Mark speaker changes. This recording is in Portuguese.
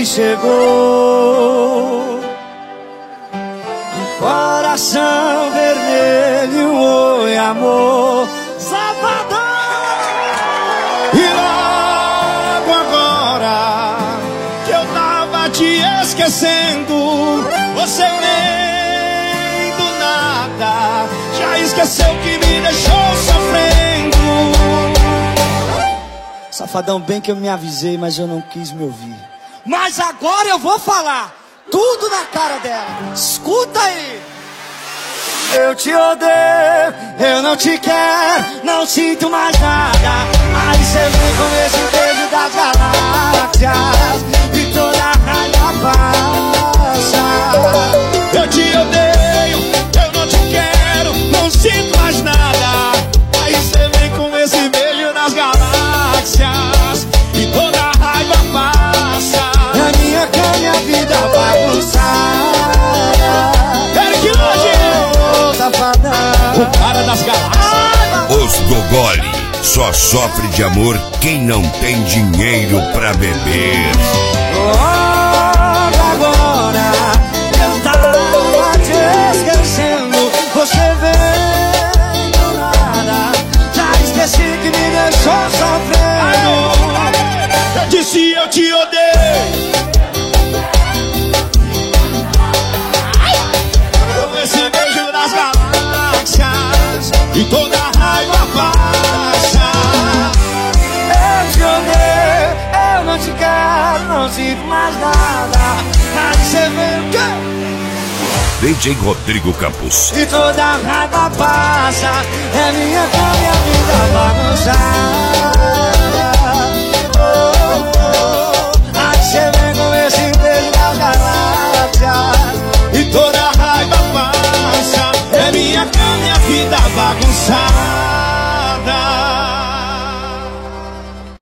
Speaker 1: que chegou. Um coração vermelho, oi amor, safadão. E logo agora que eu tava te esquecendo, você nem do nada já esqueceu que me deixou sofrendo. Safadão, bem que eu me avisei, mas eu não quis me ouvir. Mas agora eu vou falar tudo na cara dela. Escuta aí. Eu te odeio, eu não te quero, não sinto mais nada. Aí cê vem com esse beijo das galáxias e toda a raiva passa. Eu te odeio, eu não te quero, não sinto mais nada. Aí cê vem com esse beijo das galáxias e toda a raiva passa. É minha cama e a vida bagunçada. Eric Lodge, o cara das galáxias.
Speaker 2: Os Gogoli, só sofre de amor quem não tem dinheiro pra beber.
Speaker 1: Agora eu tava te esquecendo, você veio do nada. Já esqueci que me deixou sofrendo. Eu disse eu te odeio. Com esse beijo das galáxias e toda a raiva passa. Eu te odeio, eu não te quero, não sinto mais nada. Aí você vê o quê?
Speaker 2: DJ Rodrigo Campos.
Speaker 1: E toda a raiva passa. É minha cama e a vida